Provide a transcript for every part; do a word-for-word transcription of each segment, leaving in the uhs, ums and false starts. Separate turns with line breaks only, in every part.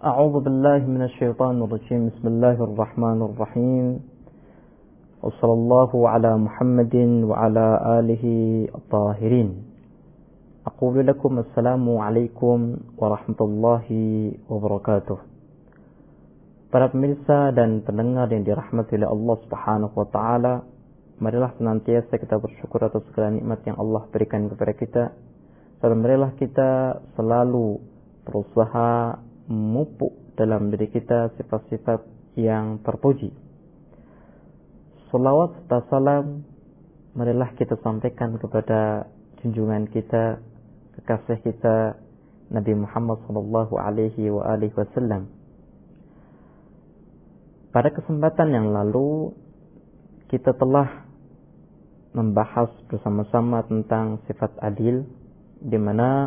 أعوذ بالله من الشيطان الرجيم بسم الله الرحمن الرحيم وصلى الله على محمد وعلى آله الطاهرين أقول لكم السلام عليكم ورحمة الله وبركاته. Para pemirsa dan pendengar yang dirahmati oleh Allah Subhanahu wa taala, marilah senantiasa kita bersyukur atas segala nikmat yang Allah berikan kepada kita. Dan marilah kita selalu berusaha memupuk dalam diri kita sifat-sifat yang terpuji. Salawat serta salam marilah kita sampaikan kepada junjungan kita, kekasih kita, Nabi Muhammad sallallahu alaihi wa alihi wasallam. Pada kesempatan yang lalu kita telah membahas bersama-sama tentang sifat adil, di mana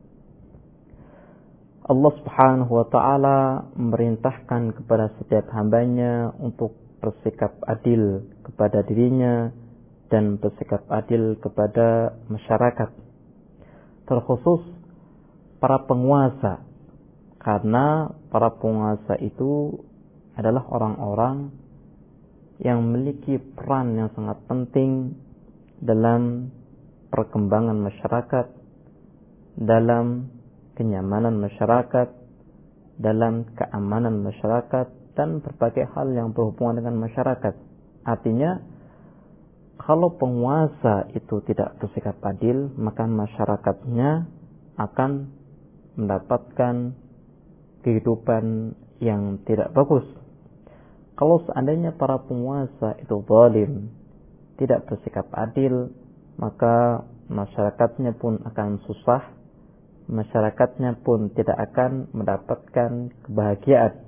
Allah Subhanahu wa taala memerintahkan kepada setiap hambanya untuk bersikap adil kepada dirinya dan bersikap adil kepada masyarakat, terkhusus para penguasa, karena para penguasa itu adalah orang-orang yang memiliki peran yang sangat penting dalam perkembangan masyarakat, dalam kenyamanan masyarakat, dalam keamanan masyarakat, dan berbagai hal yang berhubungan dengan masyarakat. Artinya, kalau penguasa itu tidak bersikap adil, maka masyarakatnya akan mendapatkan kehidupan yang tidak bagus. Kalau seandainya para penguasa itu zalim, tidak bersikap adil, maka masyarakatnya pun akan susah, masyarakatnya pun tidak akan mendapatkan kebahagiaan.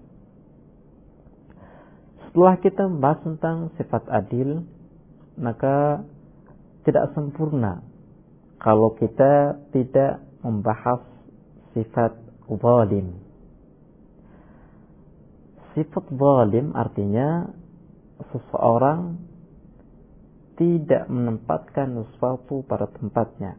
Setelah kita membahas tentang sifat adil, maka tidak sempurna kalau kita tidak membahas sifat zalim. Sifat zalim artinya seseorang tidak menempatkan sesuatu pada tempatnya,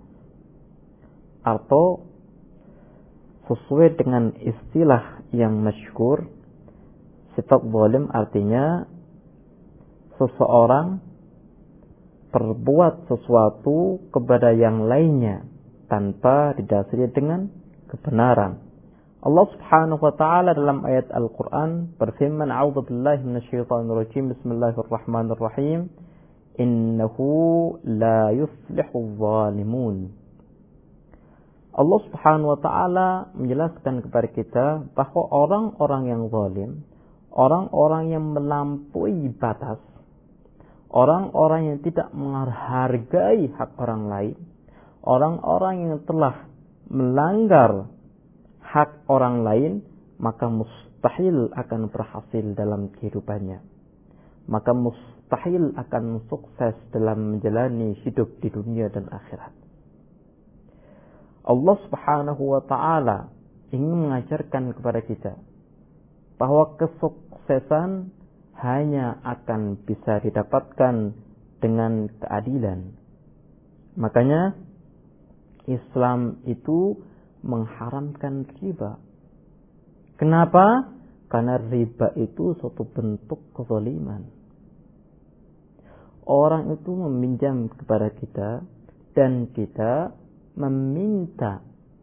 atau sesuai dengan istilah yang masyhur, sifat zalim artinya seseorang berbuat sesuatu kepada yang lainnya tanpa didasari dengan kebenaran. Allah Subhanahu wa taala dalam ayat Al-Qur'an berfirman, "A'udzu billahi minasyaitonir rajim. Bismillahirrahmanirrahim. Innahu la yuflihul zalimun." Allah Subhanahu wa taala menjelaskan kepada kita bahwa orang-orang yang zalim, orang-orang yang melampaui batas, orang-orang yang tidak menghargai hak orang lain, orang-orang yang telah melanggar hak orang lain, maka mustahil akan berhasil dalam kehidupannya. Maka mustahil akan sukses dalam menjalani hidup di dunia dan akhirat. Allah Subhanahu wa taala ingin mengajarkan kepada kita bahwa kesuksesan hanya akan bisa didapatkan dengan keadilan. Makanya Islam itu mengharamkan riba. Kenapa? Karena riba itu suatu bentuk kezaliman. Orang itu meminjam kepada kita dan kita meminta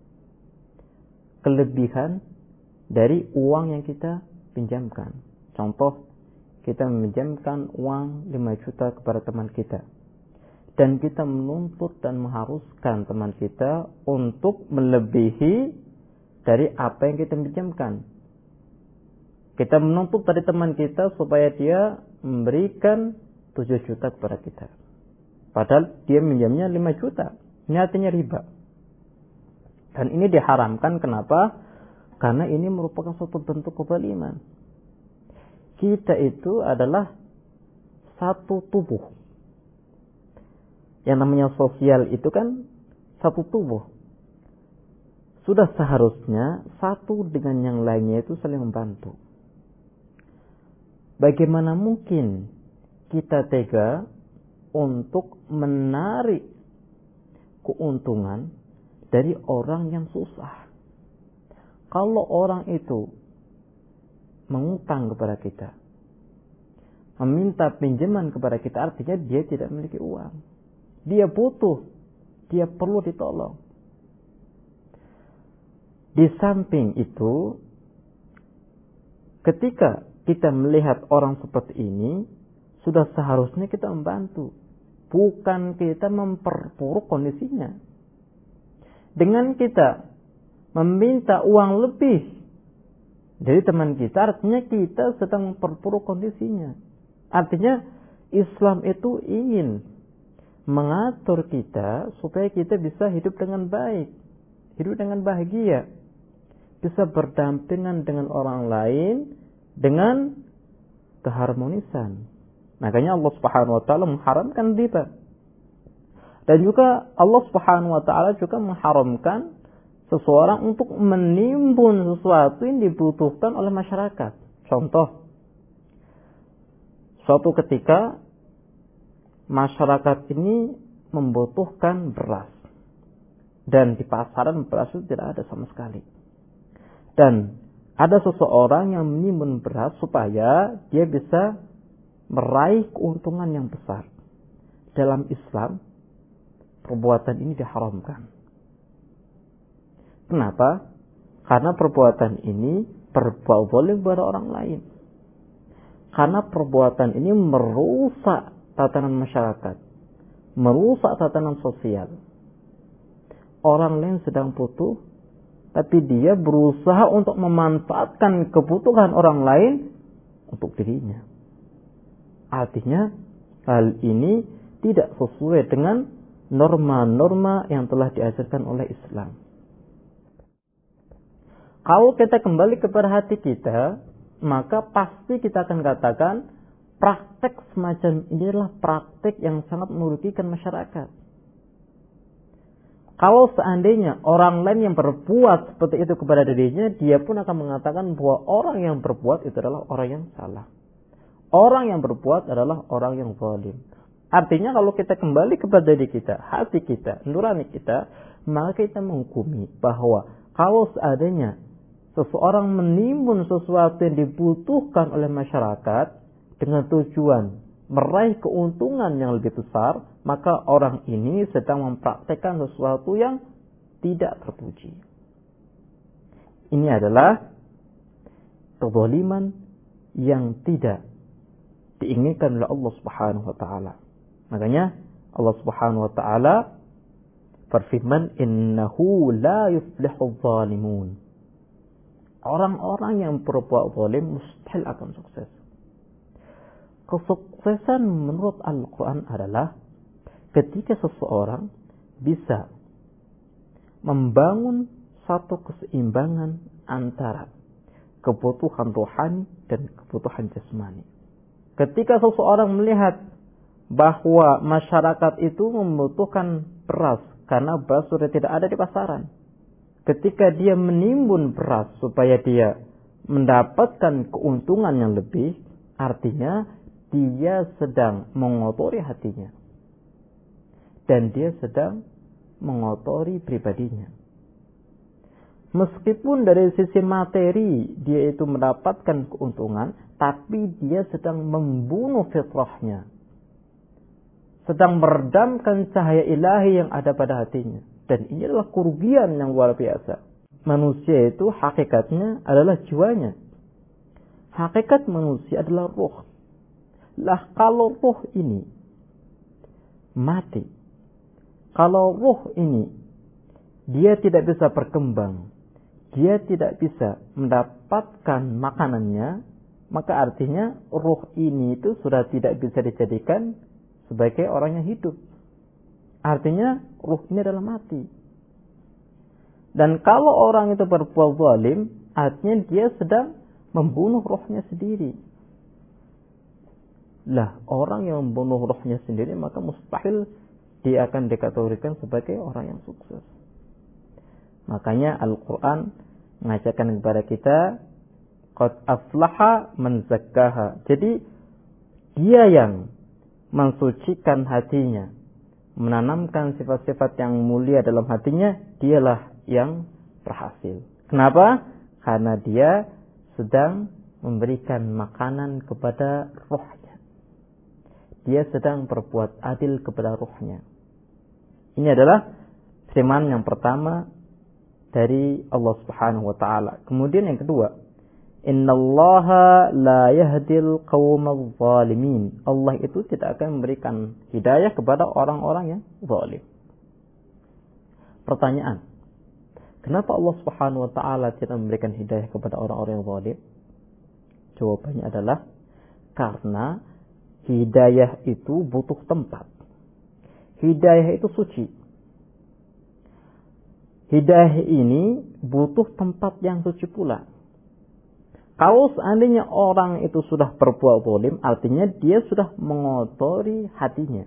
kelebihan dari uang yang kita pinjamkan. Contoh, kita meminjamkan uang lima juta kepada teman kita, dan kita menuntut dan mengharuskan teman kita untuk melebihi dari apa yang kita pinjamkan. Kita menuntut dari teman kita supaya dia memberikan tujuh juta kepada kita, padahal dia minjamnya lima juta. Ini artinya riba. Dan ini diharamkan. Kenapa? Karena ini merupakan suatu bentuk kezaliman. Kita itu adalah satu tubuh. Yang namanya sosial itu kan satu tubuh. Sudah seharusnya satu dengan yang lainnya itu saling membantu. Bagaimana mungkin kita tega untuk menarik keuntungan dari orang yang susah? Kalau orang itu mengutang kepada kita, meminta pinjaman kepada kita, artinya dia tidak memiliki uang. Dia butuh, dia perlu ditolong. Di samping itu, ketika kita melihat orang seperti ini, sudah seharusnya kita membantu, bukan kita memperburuk kondisinya. Dengan kita meminta uang lebih dari teman kita, artinya kita sedang memperburuk kondisinya. Artinya Islam itu ingin mengatur kita supaya kita bisa hidup dengan baik, hidup dengan bahagia, bisa berdampingan dengan orang lain dengan keharmonisan. Makanya Allah Subhanahu wa taala mengharamkan riba. Dan juga Allah Subhanahu wa taala juga mengharamkan seseorang untuk menimbun sesuatu yang dibutuhkan oleh masyarakat. Contoh, suatu ketika masyarakat ini membutuhkan beras, dan di pasaran beras itu tidak ada sama sekali. Dan ada seseorang yang menimbun beras supaya dia bisa meraih keuntungan yang besar. Dalam Islam, perbuatan ini diharamkan. Kenapa? Karena perbuatan ini berbuat zalim kepada orang lain. Karena perbuatan ini merusak tatanan masyarakat, merusak tatanan sosial. Orang lain sedang butuh, tapi dia berusaha untuk memanfaatkan kebutuhan orang lain untuk dirinya. Artinya, hal ini tidak sesuai dengan norma-norma yang telah diajarkan oleh Islam. Kalau kita kembali kepada hati kita, maka pasti kita akan katakan praktek semacam ini adalah praktek yang sangat merugikan masyarakat. Kalau seandainya orang lain yang berbuat seperti itu kepada dirinya, dia pun akan mengatakan bahwa orang yang berbuat itu adalah orang yang salah. Orang yang berbuat adalah orang yang zalim. Artinya kalau kita kembali kepada diri kita, hati kita, nurani kita, maka kita menghukumi bahwa kalau seadanya seseorang menimbun sesuatu yang dibutuhkan oleh masyarakat dengan tujuan meraih keuntungan yang lebih besar, maka orang ini sedang mempraktekkan sesuatu yang tidak terpuji. Ini adalah kezaliman yang tidak diinginkan oleh Allah Subhanahu wa taala. Makanya Allah Subhanahu wa taala berfirman, "Innahu la yuflihu dzalimun." Orang-orang yang berbuat zalim mustahil akan sukses. Kesuksesan menurut Al-Quran adalah ketika seseorang bisa membangun satu keseimbangan antara kebutuhan rohani dan kebutuhan jasmani. Ketika seseorang melihat bahwa masyarakat itu membutuhkan beras karena beras sudah tidak ada di pasaran, ketika dia menimbun beras supaya dia mendapatkan keuntungan yang lebih, artinya dia sedang mengotori hatinya. Dan dia sedang mengotori pribadinya. Meskipun dari sisi materi dia itu mendapatkan keuntungan, tapi dia sedang membunuh fitrahnya. Sedang meredamkan cahaya ilahi yang ada pada hatinya. Dan ini adalah kerugian yang luar biasa. Manusia itu hakikatnya adalah jiwanya. Hakikat manusia adalah ruh. Lah kalau ruh ini mati, kalau ruh ini dia tidak bisa berkembang, dia tidak bisa mendapatkan makanannya, maka artinya ruh ini itu sudah tidak bisa dijadikan sebagai orang yang hidup. Artinya ruh ini adalah mati. Dan kalau orang itu berbuat zalim, artinya dia sedang membunuh rohnya sendiri. Lah, orang yang membunuh rohnya sendiri, maka mustahil dia akan dikategorikan sebagai orang yang sukses. Makanya Al-Quran mengajarkan kepada kita, qad aflaha man zakkaha. Jadi dia yang mensucikan hatinya, menanamkan sifat-sifat yang mulia dalam hatinya, dialah yang berhasil. Kenapa? Karena dia sedang memberikan makanan kepada ruhnya. Dia sedang berbuat adil kepada ruhnya. Ini adalah firman yang pertama dari Allah Subhanahu wa taala. Kemudian yang kedua, innallaha la yahdil qaumadz zalimin. Allah itu tidak akan memberikan hidayah kepada orang-orang yang zalim. Pertanyaan, kenapa Allah Subhanahu wa taala tidak memberikan hidayah kepada orang-orang yang zalim? Jawabannya adalah karena hidayah itu butuh tempat. Hidayah itu suci. Hidayah ini butuh tempat yang suci pula. Kalau seandainya orang itu sudah berbuat zalim, artinya dia sudah mengotori hatinya.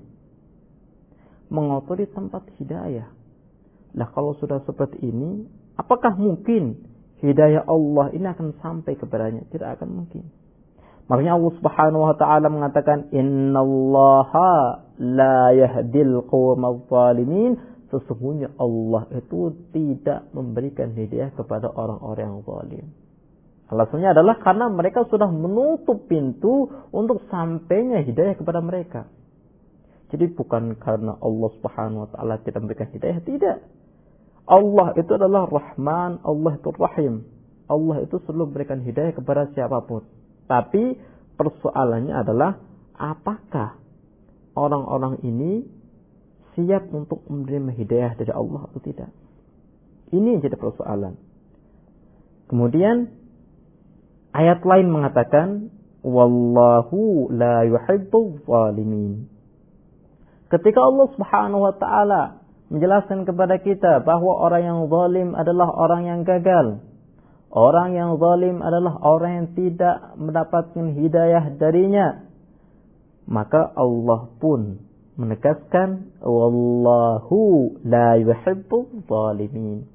Mengotori tempat hidayah. Lah kalau sudah seperti ini, apakah mungkin hidayah Allah ini akan sampai kepadanya? Tidak akan mungkin. Makanya Allah Subhanahu wa taala mengatakan, innallaha la yahdil qaumadz zalimin. Sesungguhnya Allah itu tidak memberikan hidayah kepada orang-orang yang zalim. Alasannya adalah karena mereka sudah menutup pintu untuk sampainya hidayah kepada mereka. Jadi bukan karena Allah Subhanahu wa taala tidak memberikan hidayah, tidak. Allah itu adalah Rahman, Allah itu Rahim. Allah itu selalu memberikan hidayah kepada siapapun. Tapi persoalannya adalah apakah orang-orang ini siap untuk menerima hidayah dari Allah atau tidak? Ini yang jadi persoalan. Kemudian ayat lain mengatakan, wallahu la yuhibbuz zalimin. Ketika Allah Subhanahu wa taala menjelaskan kepada kita bahwa orang yang zalim adalah orang yang gagal, orang yang zalim adalah orang yang tidak mendapatkan hidayah darinya, maka Allah pun menegaskan, wallahu la yuhibbuz zalimin.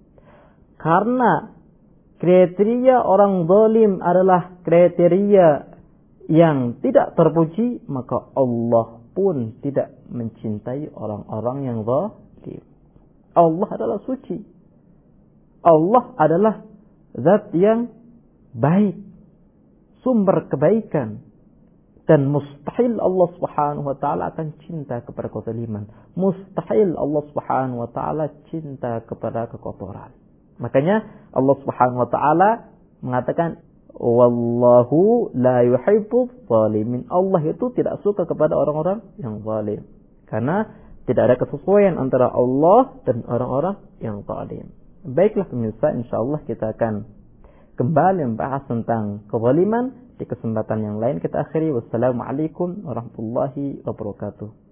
Karena kriteria orang zalim adalah kriteria yang tidak terpuji, maka Allah pun tidak mencintai orang-orang yang zalim. Allah adalah suci. Allah adalah zat yang baik, sumber kebaikan. Dan mustahil Allah Subhanahu wa taala akan cinta kepada kezaliman. Mustahil Allah Subhanahu wa taala cinta kepada kekotoran. Makanya Allah Subhanahu wa taala mengatakan, wallahu la yuhibbuz zalimin. Allah itu tidak suka kepada orang-orang yang zalim. Karena tidak ada kesesuaian antara Allah dan orang-orang yang zalim. Baiklah pemirsa, insyaallah kita akan kembali membahas tentang kezaliman di kesempatan yang lain. Kita akhiri. Wassalamualaikum warahmatullahi wabarakatuh.